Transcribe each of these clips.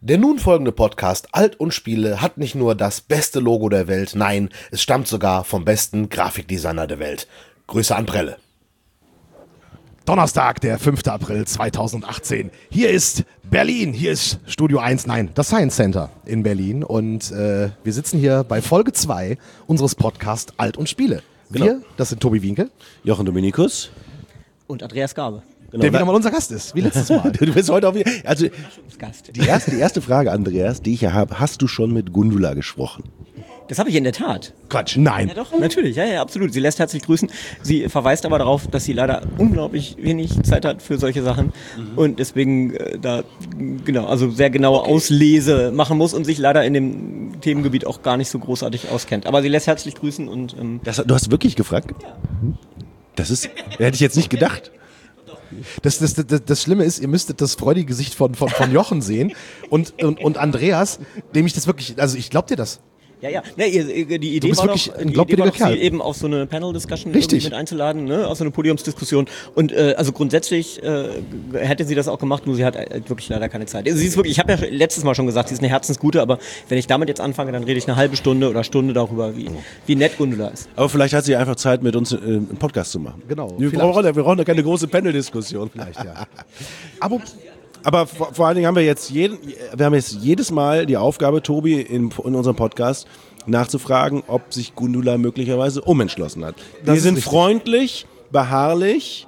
Der nun folgende Podcast Alt und Spiele hat nicht nur das beste Logo der Welt, nein, es stammt sogar vom besten Grafikdesigner der Welt. Grüße an Prelle. Donnerstag, der 5. April 2018. Hier ist Berlin, hier ist Studio 1, nein, das Science Center in Berlin. Und wir sitzen hier bei Folge 2 unseres Podcasts Alt und Spiele. Genau. Wir, das sind Tobi Wienke. Jochen Dominikus. Und Andreas Gabe. Genau. Der wieder mal unser Gast ist, wie letztes Mal. Du bist heute auch wieder. Also, Gast. die erste Frage, Andreas, die ich ja habe: Hast du schon mit Gundula gesprochen? Das habe ich in der Tat. Quatsch, nein. Ja doch, natürlich, ja, absolut. Sie lässt herzlich grüßen. Sie verweist aber darauf, dass sie leider unglaublich wenig Zeit hat für solche Sachen und deswegen also sehr genaue Auslese machen muss und sich leider in dem Themengebiet auch gar nicht so großartig auskennt. Aber sie lässt herzlich grüßen und... Du hast wirklich gefragt? Ja. Das hätte ich jetzt nicht gedacht. Das Schlimme ist, ihr müsstet das freudige Gesicht von Jochen sehen und Andreas, dem ich das wirklich, also ich glaub dir das. Ja. Die Idee bist war wirklich doch, ein glaubwürdiger Kerl. Sie eben auf so eine Panel-Discussion Richtig. mit einzuladen, ne? Auf so eine Podiumsdiskussion. Und also grundsätzlich hätte sie das auch gemacht, nur sie hat wirklich leider keine Zeit. Also sie ist wirklich, ich habe ja letztes Mal schon gesagt, sie ist eine Herzensgute, aber wenn ich damit jetzt anfange, dann rede ich eine halbe Stunde oder Stunde darüber, wie nett Gundula ist. Aber vielleicht hat sie einfach Zeit, mit uns einen Podcast zu machen. Genau. Wir brauchen da keine große Panel-Diskussion. Vielleicht, ja. Aber vor allen Dingen haben wir jetzt jedes Mal die Aufgabe, Tobi, in unserem Podcast nachzufragen, ob sich Gundula möglicherweise umentschlossen hat. Wir sind freundlich, beharrlich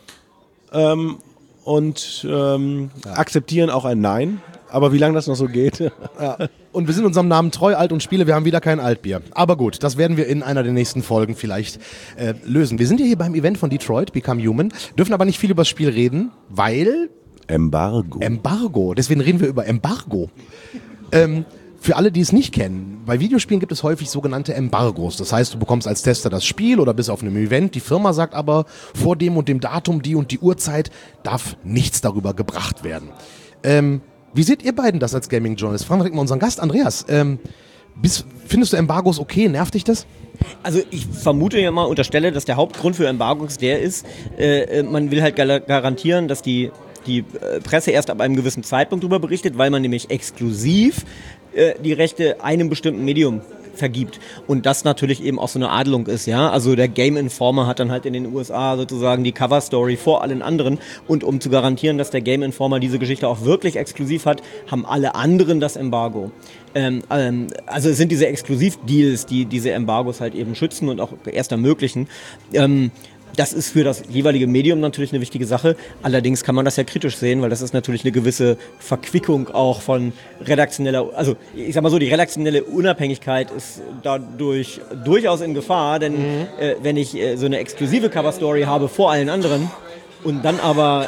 und akzeptieren auch ein Nein. Aber wie lange das noch so geht? Ja. Und wir sind unserem Namen treu, Alt und Spiele, wir haben wieder kein Altbier. Aber gut, das werden wir in einer der nächsten Folgen vielleicht lösen. Wir sind ja hier beim Event von Detroit, Become Human, dürfen aber nicht viel über das Spiel reden, weil... Embargo, deswegen reden wir über Embargo. Für alle, die es nicht kennen, bei Videospielen gibt es häufig sogenannte Embargos. Das heißt, du bekommst als Tester das Spiel oder bist auf einem Event. Die Firma sagt aber, vor dem und dem Datum, die und die Uhrzeit, darf nichts darüber gebracht werden. Wie seht ihr beiden das als Gaming Journalist? Fragen wir direkt mal unseren Gast, Andreas. Findest du Embargos okay? Nervt dich das? Also ich vermute ja mal, unterstelle, dass der Hauptgrund für Embargos der ist, man will halt garantieren, dass die Presse erst ab einem gewissen Zeitpunkt darüber berichtet, weil man nämlich exklusiv die Rechte einem bestimmten Medium vergibt. Und das natürlich eben auch so eine Adelung ist, ja. Also der Game Informer hat dann halt in den USA sozusagen die Cover-Story vor allen anderen. Und um zu garantieren, dass der Game Informer diese Geschichte auch wirklich exklusiv hat, haben alle anderen das Embargo. Also es sind diese Exklusiv-Deals, die diese Embargos halt eben schützen und auch erst ermöglichen. Das ist für das jeweilige Medium natürlich eine wichtige Sache. Allerdings kann man das ja kritisch sehen, weil das ist natürlich eine gewisse Verquickung auch von redaktioneller, also ich sag mal so, die redaktionelle Unabhängigkeit ist dadurch durchaus in Gefahr, denn wenn ich so eine exklusive Coverstory habe vor allen anderen und dann aber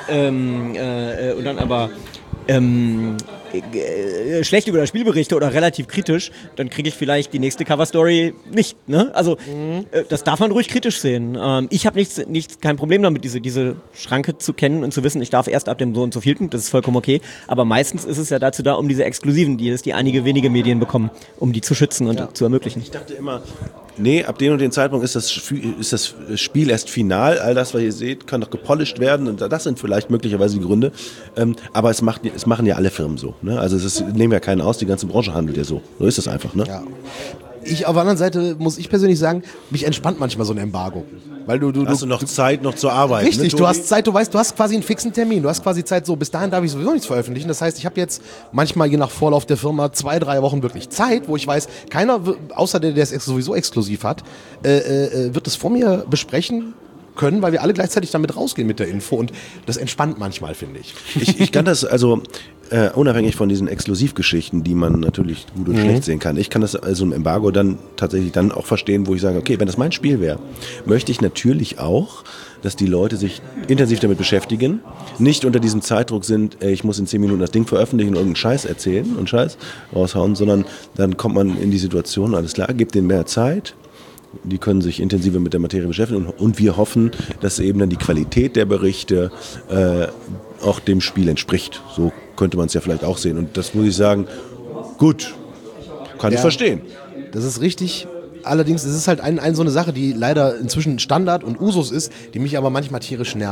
schlecht über das Spiel berichte oder relativ kritisch, dann kriege ich vielleicht die nächste Coverstory nicht. Ne? Also das darf man ruhig kritisch sehen. Ich habe kein Problem damit, diese Schranke zu kennen und zu wissen, ich darf erst ab dem so und so vielten, das ist vollkommen okay. Aber meistens ist es ja dazu da, um diese exklusiven Deals, die einige wenige Medien bekommen, um die zu schützen und zu ermöglichen. Ich dachte immer, nee, ab dem und dem Zeitpunkt ist das Spiel erst final. All das, was ihr seht, kann doch gepolished werden. Und das sind vielleicht möglicherweise die Gründe. Aber es machen ja alle Firmen so. Ne? Also nehmen ja keinen aus, die ganze Branche handelt ja so. So ist das einfach. Ne? Ja. Auf der anderen Seite muss ich persönlich sagen, mich entspannt manchmal so ein Embargo. Weil hast du noch Zeit, noch zur Arbeit. Richtig, ne, du hast Zeit, du weißt, du hast quasi einen fixen Termin. Du hast quasi Zeit, so bis dahin darf ich sowieso nichts veröffentlichen. Das heißt, ich habe jetzt manchmal je nach Vorlauf der Firma 2-3 Wochen wirklich Zeit, wo ich weiß, keiner, außer der es sowieso exklusiv hat, wird es vor mir besprechen können, weil wir alle gleichzeitig damit rausgehen mit der Info und das entspannt manchmal, finde ich. Ich kann das also unabhängig von diesen Exklusivgeschichten, die man natürlich gut und schlecht sehen kann. Ich kann das also im Embargo dann tatsächlich dann auch verstehen, wo ich sage, okay, wenn das mein Spiel wäre, möchte ich natürlich auch, dass die Leute sich intensiv damit beschäftigen, nicht unter diesem Zeitdruck sind, ich muss in 10 Minuten das Ding veröffentlichen und irgendeinen Scheiß erzählen und Scheiß raushauen, sondern dann kommt man in die Situation, alles klar, gibt denen mehr Zeit, die können sich intensiver mit der Materie beschäftigen und wir hoffen, dass eben dann die Qualität der Berichte auch dem Spiel entspricht. So könnte man es ja vielleicht auch sehen. Und das muss ich sagen, gut, kann ich verstehen. Das ist richtig. Allerdings ist es halt so eine Sache, die leider inzwischen Standard und Usus ist, die mich aber manchmal tierisch nervt.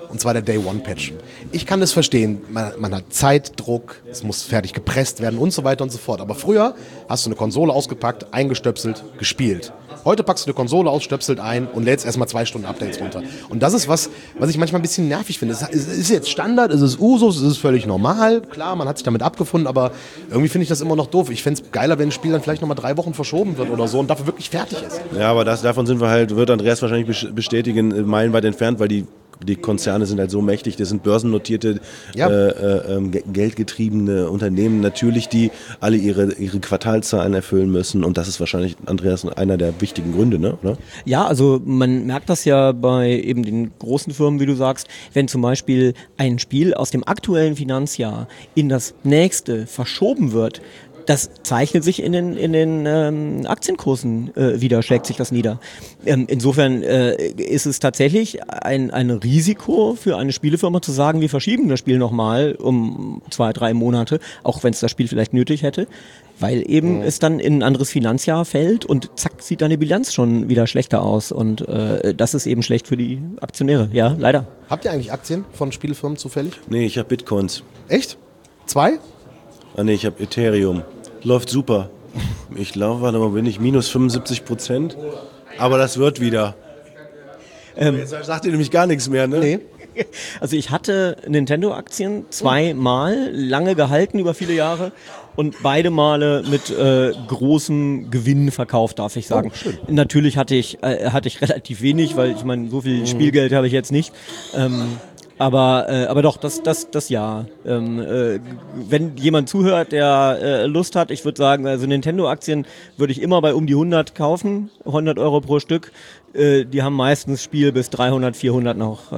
Und zwar der Day-One-Patch. Ich kann das verstehen. Man hat Zeitdruck, es muss fertig gepresst werden und so weiter und so fort. Aber früher hast du eine Konsole ausgepackt, eingestöpselt, gespielt. Heute packst du eine Konsole aus, stöpselt ein und lädst erstmal 2 Stunden Updates runter. Und das ist was ich manchmal ein bisschen nervig finde. Es ist jetzt Standard, es ist Usus, es ist völlig normal. Klar, man hat sich damit abgefunden, aber irgendwie finde ich das immer noch doof. Ich fände es geiler, wenn ein Spiel dann vielleicht nochmal 3 Wochen verschoben wird oder so und dafür wirklich fertig ist. Ja, aber davon sind wir halt, wird Andreas wahrscheinlich bestätigen, meilenweit entfernt, weil die Konzerne sind halt so mächtig, das sind börsennotierte, geldgetriebene Unternehmen natürlich, die alle ihre Quartalzahlen erfüllen müssen und das ist wahrscheinlich, Andreas, einer der wichtigen Gründe, ne? Oder? Ja, also man merkt das ja bei eben den großen Firmen, wie du sagst, wenn zum Beispiel ein Spiel aus dem aktuellen Finanzjahr in das nächste verschoben wird, das zeichnet sich in den Aktienkursen wieder, schlägt sich das nieder. Insofern ist es tatsächlich ein Risiko für eine Spielefirma zu sagen, wir verschieben das Spiel nochmal um 2-3 Monate, auch wenn es das Spiel vielleicht nötig hätte, weil eben es dann in ein anderes Finanzjahr fällt und zack, sieht deine Bilanz schon wieder schlechter aus und das ist eben schlecht für die Aktionäre, ja, leider. Habt ihr eigentlich Aktien von Spielefirmen zufällig? Nee, ich habe Bitcoins. Echt? 2? Ah nee, ich habe Ethereum. Läuft super. Ich glaube, warte mal, bin ich minus 75%. Aber das wird wieder. Jetzt sagt ihr nämlich gar nichts mehr, ne? Nee. Also ich hatte Nintendo-Aktien 2-mal, lange gehalten über viele Jahre und beide Male mit großem Gewinn verkauft, darf ich sagen. Natürlich hatte ich relativ wenig, weil ich meine, so viel Spielgeld habe ich jetzt nicht. Aber doch, das ja. Wenn jemand zuhört, der Lust hat, ich würde sagen, also Nintendo-Aktien würde ich immer bei um die 100 kaufen, 100 Euro pro Stück. Die haben meistens Spiel bis 300, 400 noch.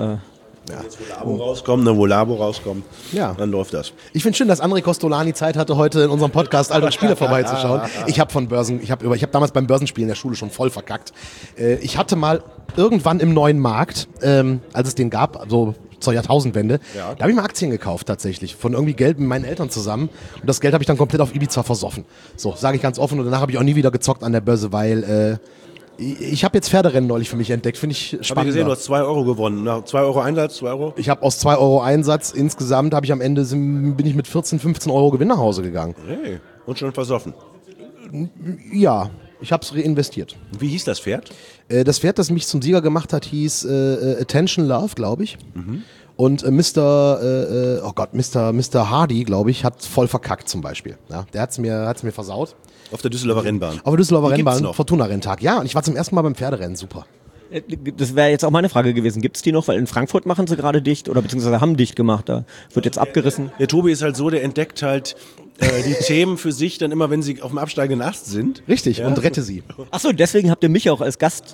Wo Labo rauskommt, Ja. dann läuft das. Ich finde schön, dass André Costolani Zeit hatte, heute in unserem Podcast Alt und Spiele vorbeizuschauen. Ich habe damals beim Börsenspiel in der Schule schon voll verkackt. Ich hatte mal irgendwann im neuen Markt, als es den gab, so zur Jahrtausendwende, da habe ich mal Aktien gekauft tatsächlich, von irgendwie Geld mit meinen Eltern zusammen und das Geld habe ich dann komplett auf Ibiza versoffen. So, sage ich ganz offen und danach habe ich auch nie wieder gezockt an der Börse, weil ich habe jetzt Pferderennen neulich für mich entdeckt, finde ich spannend. Habe ich gesehen, du hast 2 Euro gewonnen. Nach 2 Euro Einsatz, 2 Euro? Ich habe aus 2 Euro Einsatz, insgesamt habe ich am Ende, bin ich mit 14, 15 Euro Gewinn nach Hause gegangen. Hey, und schon versoffen. Ja, ich habe es reinvestiert. Wie hieß das Pferd? Das Pferd, das mich zum Sieger gemacht hat, hieß Attention Love, glaube ich. Und Mr. Hardy, glaube ich, hat voll verkackt zum Beispiel. Ja, der hat's mir versaut. Auf der Düsseldorfer Rennbahn. Auf der Düsseldorfer Die gibt's Rennbahn, noch. Fortuna-Renntag. Ja, und ich war zum ersten Mal beim Pferderennen, super. Das wäre jetzt auch meine Frage gewesen. Gibt es die noch? Weil in Frankfurt machen sie gerade dicht oder beziehungsweise haben dicht gemacht. Da wird jetzt abgerissen. Der Tobi ist halt so, der entdeckt halt die Themen für sich dann immer, wenn sie auf dem absteigenden Ast sind. Richtig, und rette sie. Achso, deswegen habt ihr mich auch als Gast.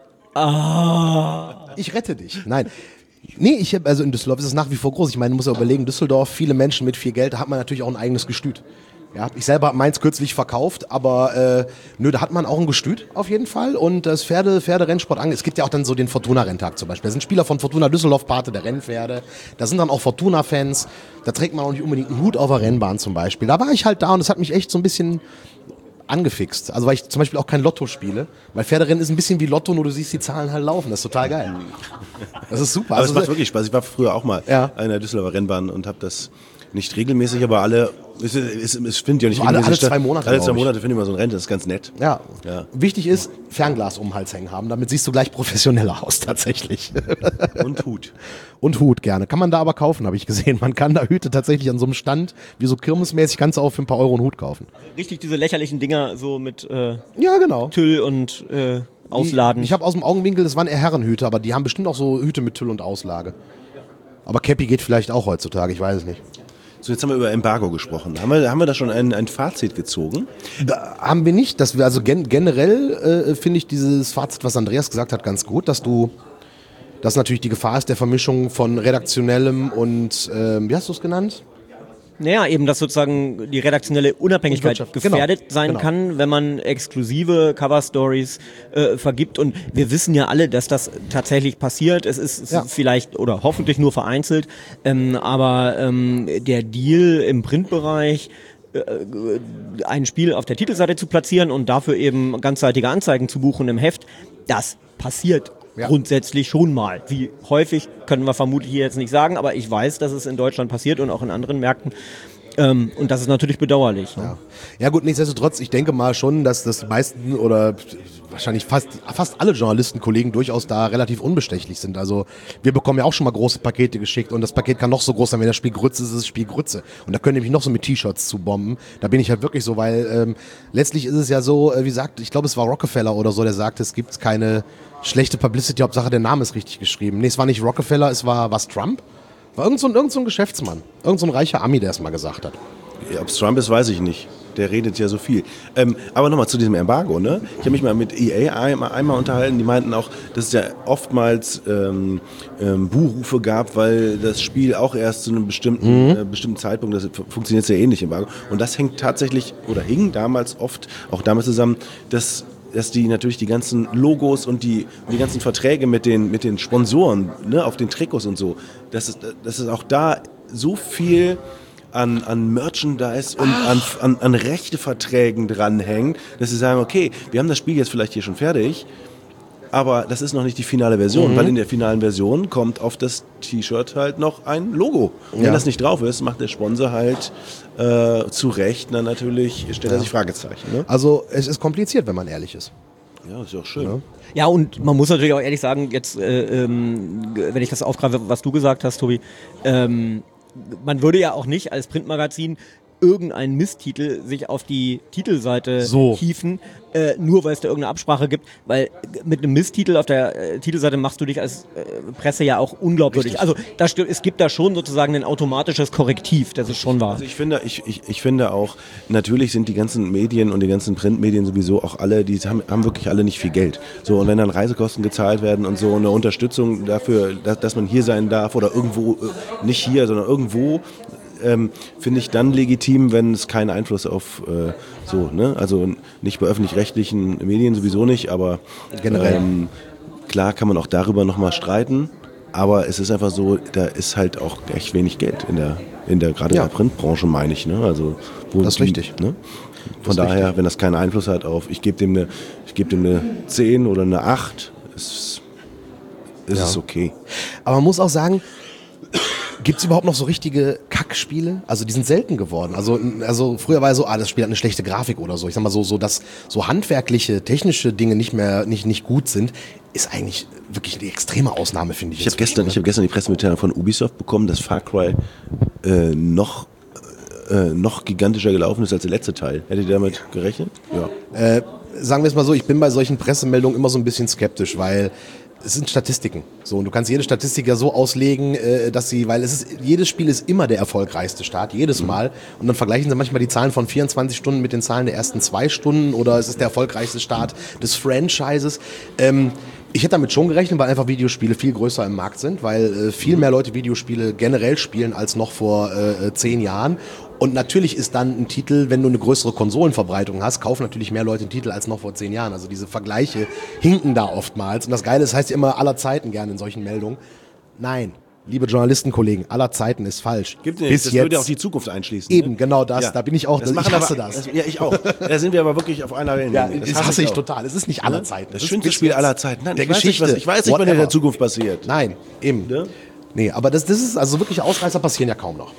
Ich rette dich. Nein. Nee, also in Düsseldorf ist es nach wie vor groß. Ich meine, man muss ja überlegen, Düsseldorf, viele Menschen mit viel Geld, da hat man natürlich auch ein eigenes Gestüt. Ja, ich selber habe meins kürzlich verkauft, aber da hat man auch ein Gestüt auf jeden Fall und das Pferderennsport es gibt ja auch dann so den Fortuna-Renntag zum Beispiel. Da sind Spieler von Fortuna Düsseldorf Pate der Rennpferde, da sind dann auch Fortuna-Fans, da trägt man auch nicht unbedingt einen Hut auf der Rennbahn zum Beispiel. Da war ich halt da und das hat mich echt so ein bisschen angefixt. Also weil ich zum Beispiel auch kein Lotto spiele, weil Pferderennen ist ein bisschen wie Lotto, nur du siehst die Zahlen halt laufen, das ist total geil. Das ist super. Aber es macht wirklich Spaß. Ich war früher auch mal in der Düsseldorfer Rennbahn und habe das nicht regelmäßig, aber es findet ja nicht alle regelmäßig 2 Monate. Alle 2 Monate finde ich mal so ein Rennen, das ist ganz nett. Ja. Wichtig ist, Fernglas um den Hals hängen haben, damit siehst du gleich professioneller aus tatsächlich. Und Hut. Und Hut gerne. Kann man da aber kaufen, habe ich gesehen. Man kann da Hüte tatsächlich an so einem Stand, wie so kirmesmäßig, kannst du auch für ein paar Euro einen Hut kaufen. Richtig, diese lächerlichen Dinger so mit ja, genau. Tüll und Ausladen. Ich habe aus dem Augenwinkel, das waren eher Herrenhüte, aber die haben bestimmt auch so Hüte mit Tüll und Auslage. Aber Cappy geht vielleicht auch heutzutage, ich weiß es nicht. So, jetzt haben wir über Embargo gesprochen. Haben wir da schon ein Fazit gezogen? Da haben wir nicht. Dass wir also generell finde ich dieses Fazit, was Andreas gesagt hat, ganz gut, dass natürlich die Gefahr ist der Vermischung von redaktionellem und, wie hast du es genannt? Naja, eben, dass sozusagen die redaktionelle Unabhängigkeit gefährdet sein kann, wenn man exklusive Cover-Stories vergibt. Und wir wissen ja alle, dass das tatsächlich passiert. Es ist vielleicht oder hoffentlich nur vereinzelt. Aber der Deal im Printbereich, ein Spiel auf der Titelseite zu platzieren und dafür eben ganzseitige Anzeigen zu buchen im Heft, das passiert Grundsätzlich schon mal. Wie häufig können wir vermutlich hier jetzt nicht sagen, aber ich weiß, dass es in Deutschland passiert und auch in anderen Märkten. Und das ist natürlich bedauerlich. Ne? Ja gut, nichtsdestotrotz, ich denke mal schon, dass das meisten oder wahrscheinlich fast alle Journalistenkollegen durchaus da relativ unbestechlich sind. Also wir bekommen ja auch schon mal große Pakete geschickt und das Paket kann noch so groß sein, wenn das Spiel Grütze ist, ist das Spiel Grütze. Und da können nämlich noch so mit T-Shirts zu bomben. Da bin ich halt wirklich so, weil letztlich ist es ja so, wie gesagt, ich glaube es war Rockefeller oder so, der sagte, es gibt keine schlechte Publicity, Hauptsache der Name ist richtig geschrieben. Nee, es war nicht Rockefeller, es war was Trump? War irgend so ein Geschäftsmann, irgend so ein reicher Ami, der es mal gesagt hat. Ja, ob es Trump ist, weiß ich nicht. Der redet ja so viel. Aber nochmal zu diesem Embargo. Ne? Ich habe mich mal mit EA einmal unterhalten. Die meinten auch, dass es ja oftmals Buhrufe gab, weil das Spiel auch erst zu einem bestimmten Zeitpunkt, das funktioniert sehr ähnlich, Embargo. Und das hängt tatsächlich, oder hing damals oft, auch damals zusammen, dass die natürlich die ganzen Logos und die ganzen Verträge mit den Sponsoren, ne, auf den Trikots und so, dass es auch da so viel an Merchandise und an Rechteverträgen dranhängt, dass sie sagen, okay, wir haben das Spiel jetzt vielleicht hier schon fertig, aber das ist noch nicht die finale Version, weil in der finalen Version kommt auf das T-Shirt halt noch ein Logo. Und wenn das nicht drauf ist, macht der Sponsor halt zu Recht dann natürlich, stellt er sich Fragezeichen. Ne? Also es ist kompliziert, wenn man ehrlich ist. Ja, ist ja auch schön. Ja, und man muss natürlich auch ehrlich sagen, jetzt, wenn ich das aufgreife, was du gesagt hast, Tobi, man würde ja auch nicht als Printmagazin irgendeinen Misstitel sich auf die Titelseite hieven, nur weil es da irgendeine Absprache gibt, weil mit einem Misstitel auf der Titelseite machst du dich als Presse ja auch unglaubwürdig. Also es gibt da schon sozusagen ein automatisches Korrektiv, das ist schon wahr. Also ich finde auch, natürlich sind die ganzen Medien und die ganzen Printmedien sowieso auch alle, die haben wirklich alle nicht viel Geld. So, und wenn dann Reisekosten gezahlt werden und so eine Unterstützung dafür, dass man hier sein darf oder irgendwo, nicht hier, sondern irgendwo, finde ich dann legitim, wenn es keinen Einfluss auf ne? Also nicht bei öffentlich-rechtlichen Medien sowieso nicht, aber generell klar kann man auch darüber nochmal streiten, aber es ist einfach so, da ist halt auch echt wenig Geld in der gerade in der Printbranche, meine ich, ne? Also das ist richtig. Ne? Von daher, wenn das keinen Einfluss hat auf, ich gebe dem eine 10 oder eine 8, ist es okay. Aber man muss auch sagen, gibt es überhaupt noch so richtige Kackspiele? Also die sind selten geworden. Also früher war ja so, das Spiel hat eine schlechte Grafik oder so. Ich sag mal so, dass so handwerkliche, technische Dinge nicht gut sind, ist eigentlich wirklich eine extreme Ausnahme, finde ich. Ich habe gestern die Pressemitteilung von Ubisoft bekommen, dass Far Cry noch gigantischer gelaufen ist als der letzte Teil. Hättet ihr damit gerechnet? Ja. Sagen wir es mal so, ich bin bei solchen Pressemeldungen immer so ein bisschen skeptisch, weil es sind Statistiken. So, und du kannst jede Statistik ja so auslegen, weil jedes Spiel ist immer der erfolgreichste Start, jedes Mal. Und dann vergleichen sie manchmal die Zahlen von 24 Stunden mit den Zahlen der ersten 2 Stunden oder es ist der erfolgreichste Start des Franchises. Ich hätte damit schon gerechnet, weil einfach Videospiele viel größer im Markt sind, weil viel mehr Leute Videospiele generell spielen als noch vor 10 Jahren. Und natürlich ist dann ein Titel, wenn du eine größere Konsolenverbreitung hast, kaufen natürlich mehr Leute einen Titel als noch vor 10 Jahren. Also diese Vergleiche hinken da oftmals. Und das Geile ist, heißt ja immer aller Zeiten gerne in solchen Meldungen. Nein, liebe Journalistenkollegen, aller Zeiten ist falsch. Gibt nicht, das würde auch die Zukunft einschließen. Eben, genau das. Ja. Da bin ich auch, ich hasse das. Ja, ich auch. Da sind wir aber wirklich auf einer Wellenlänge. Ja, das hasse ich total. Es ist nicht aller Zeiten. Das schönste Spiel aller Zeiten. Nein, ich weiß nicht, was in der Zukunft passiert. Nein, eben. Ja? Nee, aber das ist, also wirklich Ausreißer passieren ja kaum noch.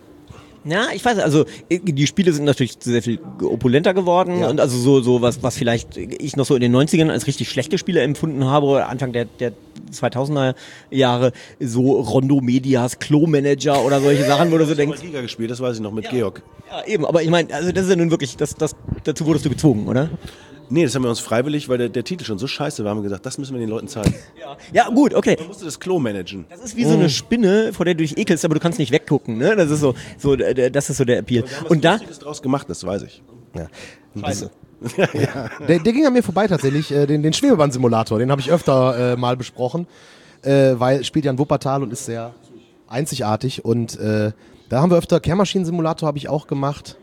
Ja, ich weiß, also die Spiele sind natürlich sehr viel opulenter geworden und also so was vielleicht ich noch so in den 90ern als richtig schlechte Spiele empfunden habe oder Anfang der 2000er Jahre, so Rondo Medias Klo-Manager oder solche Sachen, wo du so denkst. Ich habe Liga gespielt, das weiß ich noch mit Georg. Ja, eben, aber ich meine, also das ist ja nun wirklich, dazu wurdest du gezwungen, oder? Nee, das haben wir uns freiwillig, weil der Titel schon so scheiße war, haben wir gesagt, das müssen wir den Leuten zeigen. Ja, gut, okay. Man musste das Klo managen. Das ist wie so eine Spinne, vor der du dich ekelst, aber du kannst nicht weggucken, ne? Das ist so das ist so der Appeal. Und da draus gemacht, das weiß ich. Ja. Scheiße. Ja. Der ging an mir vorbei tatsächlich, den Schwebebahn-Simulator, den habe ich öfter mal besprochen, weil spielt ja in Wuppertal und ist sehr einzigartig und da haben wir öfter Kehrmaschinen-Simulator habe ich auch gemacht.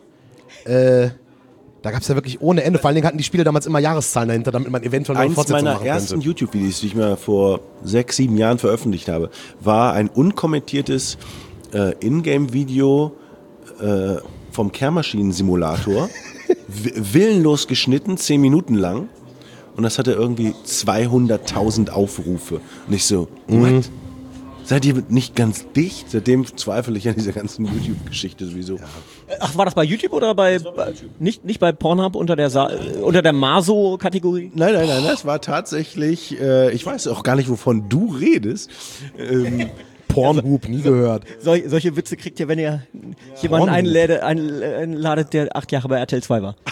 Da gab es ja wirklich ohne Ende. Vor allen Dingen hatten die Spiele damals immer Jahreszahlen dahinter, damit man eventuell eine Fortsetzung machen könnte. Eines meiner ersten YouTube-Videos, die ich mir vor 6, 7 Jahren veröffentlicht habe, war ein unkommentiertes Ingame-Video vom Kehrmaschinen-Simulator. Willenlos geschnitten, 10 Minuten lang. Und und das hatte irgendwie 200.000 Aufrufe. Und ich so, what? Seid ihr nicht ganz dicht? Seitdem zweifle ich an dieser ganzen YouTube-Geschichte sowieso. Ach, war das bei YouTube oder bei nicht bei Pornhub unter der Maso-Kategorie? Nein, das war tatsächlich, ich weiß auch gar nicht, wovon du redest. Pornhub, nie gehört. Solche Witze kriegt ihr, wenn ihr jemanden einladet, der 8 Jahre bei RTL 2 war.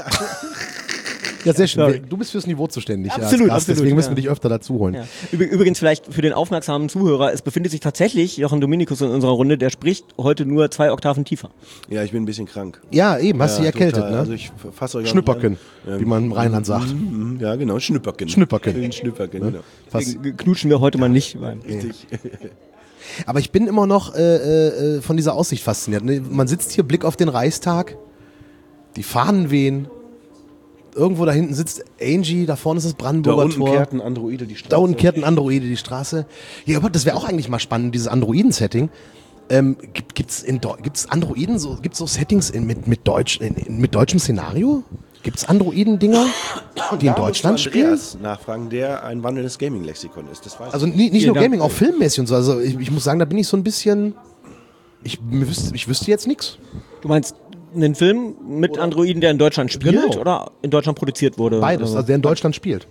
Ja, sehr schön. Du bist fürs Niveau zuständig. Absolut, Gast, deswegen müssen wir dich öfter dazu holen. Ja. Übrigens vielleicht für den aufmerksamen Zuhörer, es befindet sich tatsächlich Jochen Dominikus in unserer Runde, der spricht heute nur 2 Oktaven tiefer. Ja, ich bin ein bisschen krank. Ja, eben, hast dich erkältet, total. ne? Also ich fasse euch Schnüpperken, wie man im Rheinland sagt. Ja, genau, Schnüpperken. Schnüpperken. Schnüpperken, Ne? genau. Deswegen knutschen wir heute mal nicht. Richtig. Aber ich bin immer noch von dieser Aussicht fasziniert. Ne? Man sitzt hier, Blick auf den Reichstag, die Fahnen wehen. Irgendwo da hinten sitzt Angie, da vorne ist das Brandenburger Da unten Tor. kehrt ein Androide die Straße. Da unten kehrt ein Androide die Straße. Ja, aber das wäre auch eigentlich mal spannend, dieses Androiden-Setting. Gibt's Androiden, gibt's so Settings mit deutschem Szenario? Gibt's Androiden-Dinger, die in Deutschland spielen? Andreas nachfragen, der ein wandelndes Gaming-Lexikon ist. Das weiß Also ich. nicht nur Gaming, auch filmmäßig und so. Also ich muss sagen, da bin ich so ein bisschen. Ich wüsste jetzt nichts. Du meinst einen Film mit Androiden, der in Deutschland spielt Genau. oder in Deutschland produziert wurde? Beides, also der in Deutschland spielt.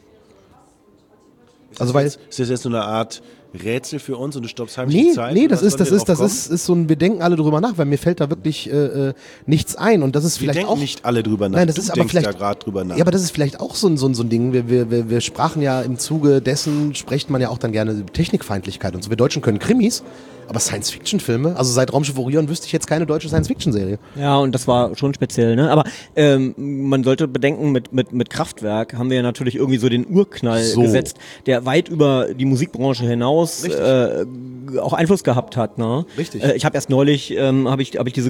Also weil Ist das jetzt so eine Art Rätsel für uns und du stoppst heimlich die Zeit? Nee, oder das was soll ist drauf kommen? so ein, wir denken alle drüber nach, weil mir fällt da wirklich nichts ein und das ist Wir vielleicht denken auch nicht alle drüber nach. Nein, das du ist aber denkst vielleicht da gerade drüber nach. Ja, aber das ist vielleicht auch so ein Ding. Wir sprachen ja im Zuge dessen, spricht man ja auch dann gerne über Technikfeindlichkeit und so. Wir Deutschen können Krimis, aber Science-Fiction-Filme, also seit Raumschiff Orion wüsste ich jetzt keine deutsche Science-Fiction-Serie. Ja, und das war schon speziell, ne? Aber man sollte bedenken, mit Kraftwerk haben wir ja natürlich irgendwie so den Urknall gesetzt, der weit über die Musikbranche hinaus auch Einfluss gehabt hat, ne? Richtig. Ich habe erst neulich habe ich diese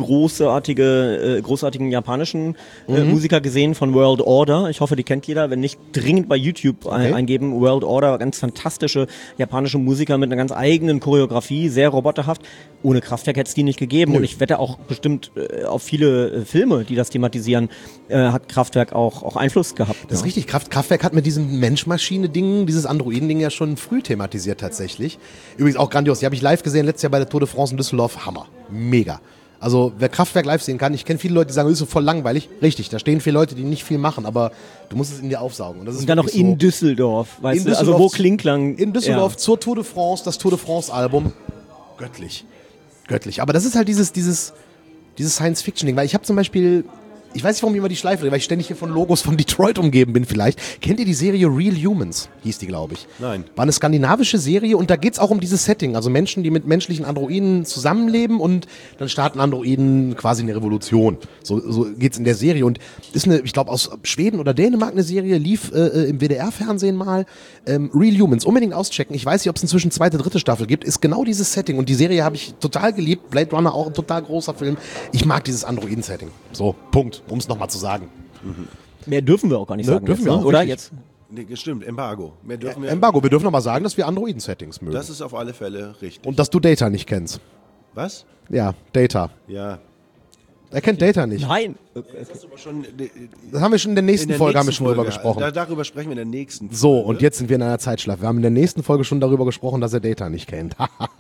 großartigen japanischen Musiker gesehen von World Order. Ich hoffe, die kennt jeder. Wenn nicht, dringend bei YouTube eingeben. World Order, ganz fantastische japanische Musiker mit einer ganz eigenen Choreografie, sehr roboterhaft. Ohne Kraftwerk hätte es die nicht gegeben. Und ich wette auch bestimmt auf viele Filme, die das thematisieren, hat Kraftwerk auch Einfluss gehabt. Das ist richtig. Kraftwerk hat mit diesem Mensch-Maschine-Ding, dieses Androiden-Ding ja schon früh thematisiert tatsächlich. Übrigens auch grandios. Die habe ich live gesehen letztes Jahr bei der Tour de France in Düsseldorf. Hammer. Mega. Also wer Kraftwerk live sehen kann, ich kenne viele Leute, die sagen, das ist so voll langweilig. Richtig, da stehen viele Leute, die nicht viel machen, aber du musst es in dir aufsaugen. Und, das ist Und dann noch wirklich in Düsseldorf, weißt In du? Also Düsseldorf- wo Klingklang... In Düsseldorf zur Tour de France, das Tour de France-Album. Göttlich. Göttlich. Aber das ist halt dieses Science-Fiction-Ding. Weil ich habe zum Beispiel, ich weiß nicht, warum ich immer die Schleife drehe, weil ich ständig hier von Logos von Detroit umgeben bin vielleicht. Kennt ihr die Serie Real Humans? Hieß die, glaube ich. Nein. War eine skandinavische Serie und da geht's auch um dieses Setting. Also Menschen, die mit menschlichen Androiden zusammenleben und dann starten Androiden quasi eine Revolution. So geht's in der Serie. Und ist eine, ich glaube, aus Schweden oder Dänemark eine Serie, lief im WDR-Fernsehen mal. Real Humans, unbedingt auschecken. Ich weiß nicht, ob es inzwischen 2., 3. Staffel gibt. Ist genau dieses Setting. Und die Serie habe ich total geliebt. Blade Runner auch ein total großer Film. Ich mag dieses Androiden-Setting. So, Punkt. Um es nochmal zu sagen. Mehr dürfen wir auch gar nicht sagen. dürfen jetzt, wir ne? auch, Oder richtig. jetzt? Nee, stimmt, Embargo. Mehr dürfen wir, Embargo, wir dürfen aber sagen, dass wir Androiden-Settings mögen. das ist auf alle Fälle richtig. Und dass du Data nicht kennst. Was? Ja, Data. Ja. Er kennt Data nicht. Nein. Das ist aber schon Das haben wir schon in der nächsten Folge haben wir schon drüber gesprochen. Darüber sprechen wir in der nächsten Folge. So, und jetzt sind wir in einer Zeitschleife. Wir haben in der nächsten Folge schon darüber gesprochen, dass er Data nicht kennt.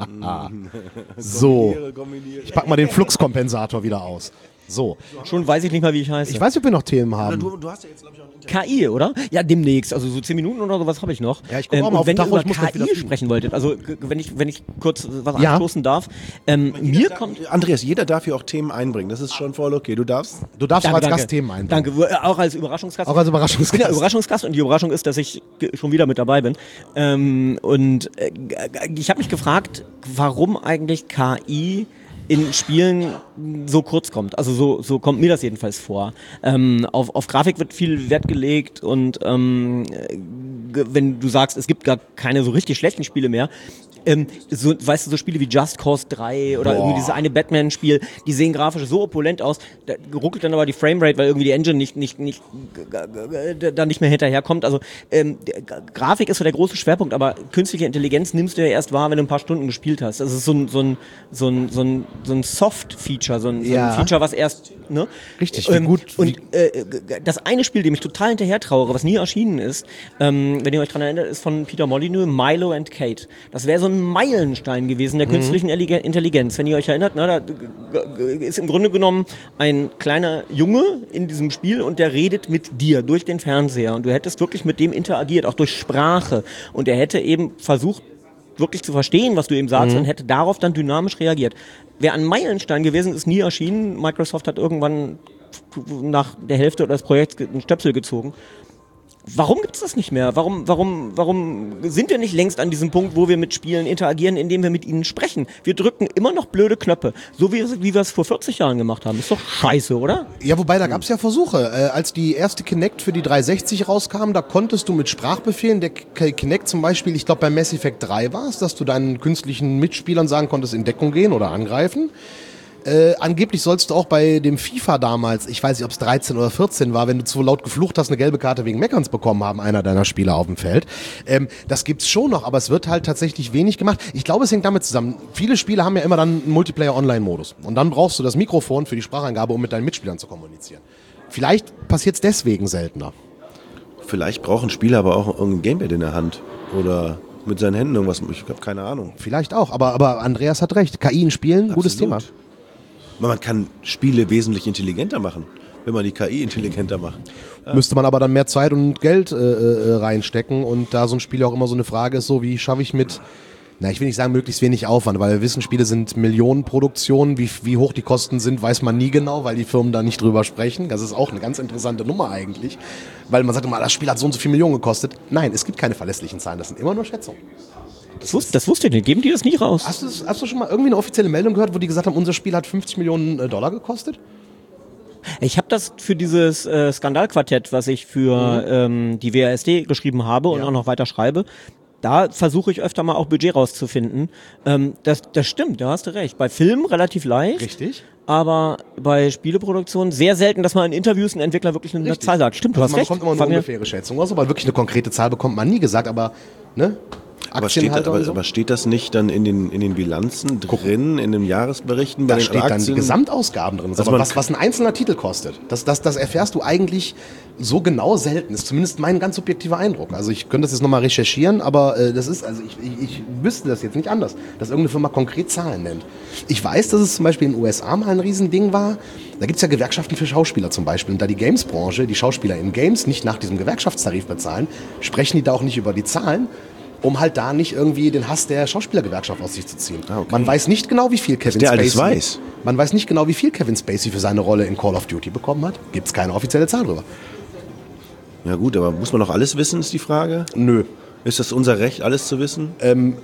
So, Kombiniere. ich pack mal den Fluxkompensator wieder aus. So, Schon weiß ich nicht mal, wie ich heiße. ich weiß nicht, ob wir noch Themen haben. Du hast ja jetzt, glaube ich, auch ein Interview. KI, oder? Ja, demnächst. Also so 10 Minuten oder sowas habe ich noch. Ja, ich guck auch mal und auf wenn den ihr Tacho, über ich muss gleich wieder KI fliegen. sprechen wolltet, also wenn ich kurz was Ja. anstoßen darf, mir kommt... Andreas, jeder darf hier auch Themen einbringen. Das ist schon voll okay. Du darfst. Du darfst auch Danke, als danke. Gast Themen einbringen. Danke, auch als Überraschungsgast. Auch als Ich bin ja Überraschungsgast. Überraschungsgast und die Überraschung ist, dass ich schon wieder mit dabei bin. Ich habe mich gefragt, warum eigentlich KI in Spielen so kurz kommt. Also so kommt mir das jedenfalls vor. Auf Grafik wird viel Wert gelegt und wenn du sagst, es gibt gar keine so richtig schlechten Spiele mehr, weißt du, so Spiele wie Just Cause 3 oder irgendwie dieses eine Batman-Spiel, die sehen grafisch so opulent aus, da ruckelt dann aber die Framerate, weil irgendwie die Engine da nicht mehr hinterherkommt. Also Grafik ist so der große Schwerpunkt, aber künstliche Intelligenz nimmst du ja erst wahr, wenn du ein paar Stunden gespielt hast. Das ist so ein so ein Soft-Feature, so ein Ja. Feature, was erst, ne? Richtig, wie gut- Und das eine Spiel, dem ich total hinterher trauere, was nie erschienen ist, wenn ihr euch daran erinnert, ist von Peter Molyneux, Milo and Kate. Das wäre so ein Meilenstein gewesen der künstlichen Intelligenz. Wenn ihr euch erinnert, ne, da ist im Grunde genommen ein kleiner Junge in diesem Spiel und der redet mit dir durch den Fernseher und du hättest wirklich mit dem interagiert, auch durch Sprache, und er hätte eben versucht, wirklich zu verstehen, was du ihm sagst, und hätte darauf dann dynamisch reagiert. Wäre ein Meilenstein gewesen, ist nie erschienen. Microsoft hat irgendwann nach der Hälfte des Projekts einen Stöpsel gezogen. Warum gibt es das nicht mehr? Warum sind wir nicht längst an diesem Punkt, wo wir mit Spielen interagieren, indem wir mit ihnen sprechen? Wir drücken immer noch blöde Knöpfe, so wie wir es vor 40 Jahren gemacht haben. Ist doch scheiße, oder? Ja, wobei, da gab es ja Versuche. Als die erste Kinect für die 360 rauskam, da konntest du mit Sprachbefehlen, der Kinect zum Beispiel, ich glaube bei Mass Effect 3 war es, dass du deinen künstlichen Mitspielern sagen konntest, in Deckung gehen oder angreifen. Angeblich sollst du auch bei dem FIFA damals, ich weiß nicht, ob es 13 oder 14 war, wenn du zu laut geflucht hast, eine gelbe Karte wegen Meckerns bekommen haben, einer deiner Spieler auf dem Feld. Das gibt's schon noch, aber es wird halt tatsächlich wenig gemacht. Ich glaube, es hängt damit zusammen. Viele Spiele haben ja immer dann einen Multiplayer-Online-Modus. Und dann brauchst du das Mikrofon für die Spracheingabe, um mit deinen Mitspielern zu kommunizieren. Vielleicht passiert es deswegen seltener. Vielleicht brauchen Spieler aber auch irgendein Gamepad in der Hand oder mit seinen Händen irgendwas. Ich habe keine Ahnung. Vielleicht auch, aber Andreas hat recht. KI in Spielen, gutes Thema. Absolut. Man kann Spiele wesentlich intelligenter machen, wenn man die KI intelligenter macht. Müsste man aber dann mehr Zeit und Geld reinstecken, und da so ein Spiel auch immer so eine Frage ist, so wie schaffe ich mit, ich will nicht sagen möglichst wenig Aufwand, weil wir wissen, Spiele sind Millionenproduktionen, wie hoch die Kosten sind, weiß man nie genau, weil die Firmen da nicht drüber sprechen. Das ist auch eine ganz interessante Nummer eigentlich, weil man sagt immer, das Spiel hat so und so viel Millionen gekostet. Nein, es gibt keine verlässlichen Zahlen, das sind immer nur Schätzungen. Das wusste ich nicht. Geben die das nie raus? Hast du schon mal irgendwie eine offizielle Meldung gehört, wo die gesagt haben, unser Spiel hat 50 Millionen $50 gekostet? Ich habe das für dieses Skandalquartett, was ich für die WASD geschrieben habe und auch noch weiter schreibe, da versuche ich öfter mal auch Budget rauszufinden. Das stimmt, da hast du recht. Bei Filmen relativ leicht. Richtig. Aber bei Spieleproduktionen sehr selten, dass man in Interviews ein Entwickler wirklich eine Zahl sagt. Stimmt, du hast Man recht. bekommt immer eine ungefähre Schätzung, aber wirklich eine konkrete Zahl bekommt man nie gesagt, aber ne? Aber steht das nicht dann in den Bilanzen drin, in den Jahresberichten bei Da den steht dann die Aktien? Gesamtausgaben drin. Aber was ein einzelner Titel kostet, das erfährst du eigentlich so genau selten. Das ist zumindest mein ganz subjektiver Eindruck. Also ich könnte das jetzt nochmal recherchieren, aber das ist, also ich wüsste das jetzt nicht anders, dass irgendeine Firma konkret Zahlen nennt. Ich weiß, dass es zum Beispiel in den USA mal ein Riesending war. Da gibt es ja Gewerkschaften für Schauspieler zum Beispiel. Und da die Games-Branche, die Schauspieler in Games nicht nach diesem Gewerkschaftstarif bezahlen, sprechen die da auch nicht über die Zahlen, um halt da nicht irgendwie den Hass der Schauspielergewerkschaft aus sich zu ziehen. Okay. Man weiß nicht genau, wie viel Kevin der Spacey... alles weiß. Man weiß nicht genau, wie viel Kevin Spacey für seine Rolle in Call of Duty bekommen hat. Gibt es keine offizielle Zahl drüber. Ja gut, aber muss man noch alles wissen, ist die Frage? Nö. Ist das unser Recht, alles zu wissen?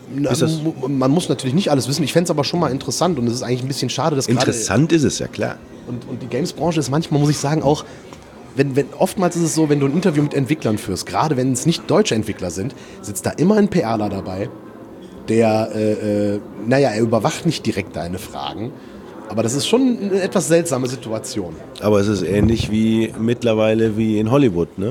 Man muss natürlich nicht alles wissen. Ich fände es aber schon mal interessant, und es ist eigentlich ein bisschen schade, dass Interessant ist es, ja klar. Und die Games-Branche ist manchmal, muss ich sagen, auch... Oftmals ist es so, wenn du ein Interview mit Entwicklern führst, gerade wenn es nicht deutsche Entwickler sind, sitzt da immer ein PRler dabei, der, er überwacht nicht direkt deine Fragen, aber das ist schon eine etwas seltsame Situation. Aber es ist ähnlich wie mittlerweile wie in Hollywood, ne?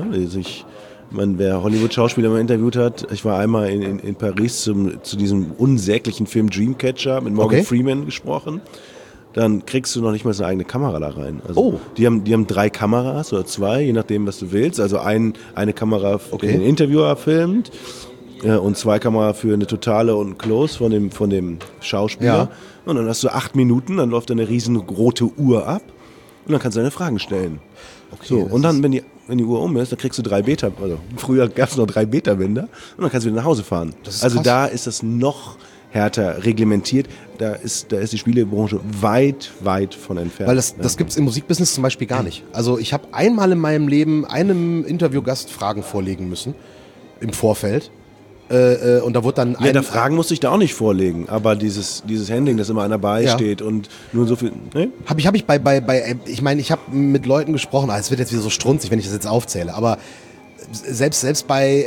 Wer Hollywood-Schauspieler mal interviewt hat, ich war einmal in Paris zu diesem unsäglichen Film Dreamcatcher mit Morgan Freeman gesprochen. Dann kriegst du noch nicht mal so eine eigene Kamera da rein. Also die haben 3 Kameras oder 2, je nachdem, was du willst. Also eine Kamera, die den Interviewer filmt, und 2 Kameras für eine Totale und Close von dem Schauspieler. Ja. Und dann hast du 8 Minuten, dann läuft eine riesengroße Uhr ab und dann kannst du deine Fragen stellen. So, und dann, wenn die Uhr um ist, dann kriegst du 3 Beta, also früher gab es noch 3 Beta-Bänder, und dann kannst du wieder nach Hause fahren. Also da ist das noch härter reglementiert, da ist die Spielebranche weit, weit von entfernt. Weil das gibt es im Musikbusiness zum Beispiel gar nicht. Also ich habe einmal in meinem Leben einem Interviewgast Fragen vorlegen müssen, im Vorfeld. Und da wurde dann Fragen musste ich da auch nicht vorlegen, aber dieses Handling, dass immer einer beisteht und nur so viel. Ne? Hab ich ich meine, ich habe mit Leuten gesprochen, es wird jetzt wieder so strunzig, wenn ich das jetzt aufzähle, aber selbst bei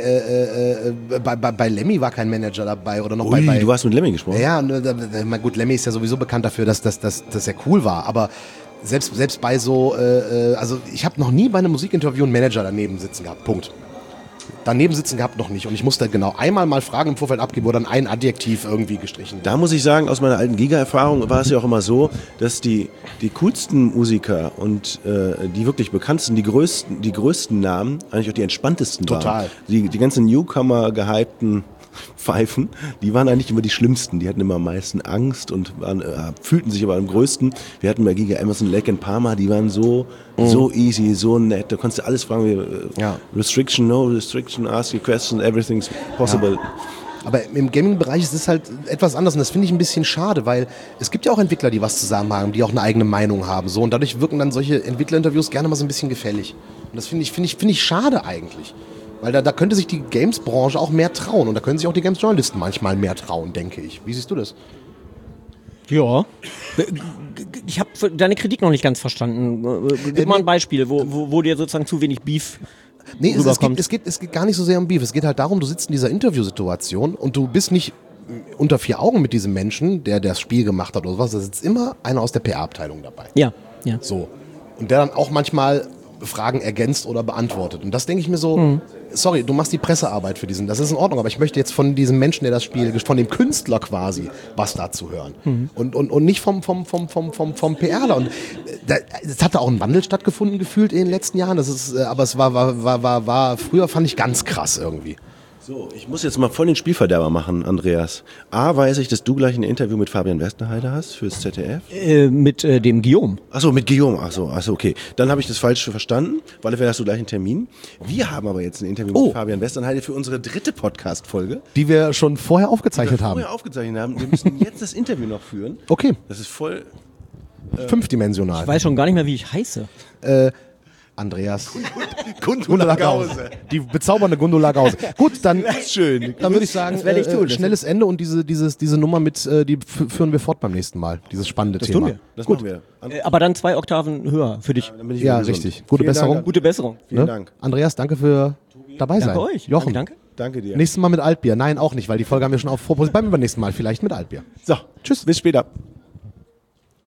Lemmy war kein Manager dabei oder noch bei du hast mit Lemmy gesprochen? Ja, gut, Lemmy ist ja sowieso bekannt dafür, dass er cool war, aber selbst bei so, also ich habe noch nie bei einem Musikinterview einen Manager daneben sitzen gehabt, Punkt. daneben sitzen gehabt noch nicht. Und ich musste genau einmal mal Fragen im Vorfeld abgeben, wo dann ein Adjektiv irgendwie gestrichen wird. Da muss ich sagen, aus meiner alten Giga-Erfahrung war es ja auch immer so, dass die coolsten Musiker und die wirklich bekanntesten, die größten Namen eigentlich auch die entspanntesten Total. waren. Die ganzen Newcomer gehypten Pfeifen, die waren eigentlich immer die schlimmsten. Die hatten immer am meisten Angst und fühlten sich aber am größten. Wir hatten bei Giga Emerson, Lake and Palmer, die waren so easy, so nett. Da konntest du alles fragen, wie, Restriction, no restriction, ask your question, everything's possible. Ja. Aber im Gaming-Bereich ist es halt etwas anders und das finde ich ein bisschen schade, weil es gibt ja auch Entwickler, die was zusammen haben, die auch eine eigene Meinung haben. So, und dadurch wirken dann solche Entwicklerinterviews gerne mal so ein bisschen gefällig. Und das finde ich schade eigentlich. Weil da könnte sich die Games-Branche auch mehr trauen und da können sich auch die Games-Journalisten manchmal mehr trauen, denke ich. Wie siehst du das? Ja. Ich habe deine Kritik noch nicht ganz verstanden. Gib mal ein Beispiel, wo dir sozusagen zu wenig Beef Nee, rüberkommt. es geht gar nicht so sehr um Beef. Es geht halt darum, du sitzt in dieser Interviewsituation und du bist nicht unter vier Augen mit diesem Menschen, der das Spiel gemacht hat oder sowas. Da sitzt immer einer aus der PR-Abteilung dabei. Ja. So. Und der dann auch manchmal Fragen ergänzt oder beantwortet. Und das denke ich mir so, sorry, du machst die Pressearbeit für diesen, das ist in Ordnung, aber ich möchte jetzt von diesem Menschen, der das Spiel, von dem Künstler quasi, was dazu hören. Und nicht vom PRler. Und es hatte auch ein Wandel stattgefunden, gefühlt in den letzten Jahren. Das ist, aber es war früher fand ich ganz krass irgendwie. So, ich muss jetzt mal voll den Spielverderber machen, Andreas. A, weiß ich, dass du gleich ein Interview mit Fabian Westerheide hast fürs ZDF. Mit dem Guillaume. Achso, mit Guillaume. Achso, okay. Dann habe ich das falsch verstanden. Weil dafür hast du gleich einen Termin. Wir haben aber jetzt ein Interview mit Fabian Westerheide für unsere 3. Podcast-Folge. Die wir schon vorher aufgezeichnet haben. Wir müssen jetzt das Interview noch führen. Okay. Das ist voll... Fünfdimensional. Ich weiß schon gar nicht mehr, wie ich heiße. Andreas. Gundula Gause. Die bezaubernde Gundula Gause. Gut, dann, Schön. dann würde ich sagen, das werde ich tun. schnelles Ende und diese Nummer mit, die führen wir fort beim nächsten Mal. Dieses spannende Thema. tun wir. Das machen wir. Aber dann 2 Oktaven höher für dich. Dann bin ich Ja, wieder gesund. richtig. Gute Vielen Besserung. Dank. Gute Besserung. Vielen Dank. Andreas, danke für dabei sein. Danke euch. Jochen. Danke. Danke dir. Nächstes Mal mit Altbier. Nein, auch nicht, weil die Folge haben wir schon auf Vorpose. Beim übernächsten Mal vielleicht mit Altbier. So, tschüss. Bis später.